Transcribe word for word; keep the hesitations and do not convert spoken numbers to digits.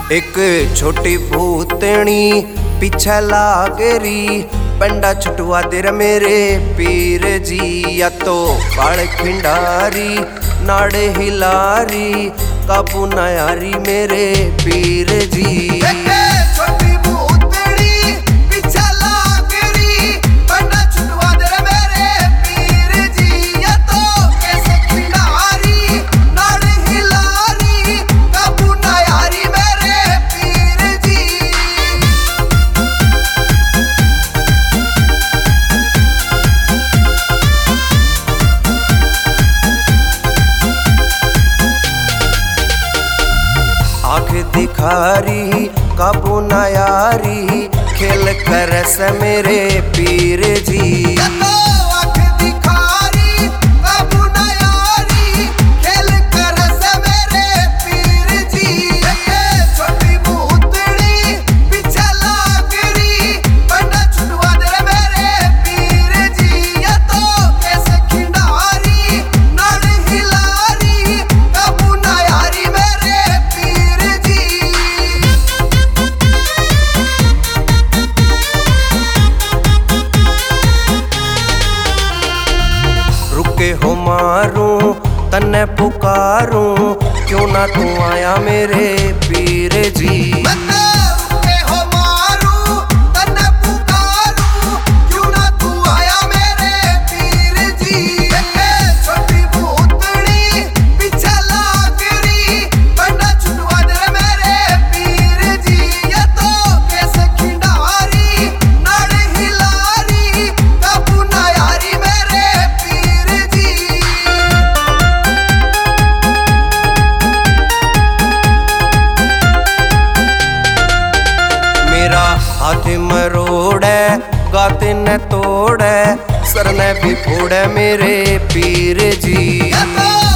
एक छोटी भूतनी पीछे लागरी, पंडा छुटवा तेरा मेरे पीर जी। या तो बाल खिंडारी नाड़े हिलारी, काबू न यारी मेरे पीर जी। आँख दिखारी काबू न यारी, खेल कर से मेरे पीर जी। आँख दिखारी काबू न यारी, खेल कर से मेरे पीर जी। छोटी भूतड़ी पीछे लागरी, पंडा छुटवा दे मेरे पीर जी। या तो कैसे खिंडारी नाड़ हिलारी, काबू न यारी मेरे के हो मारूं तन्ने पुकारूं, क्यों ना तू आया मेरे पीर जी। हाथ मरोड़े गाते न तोड़े, सर ने भी फोड़े मेरे पीर जी।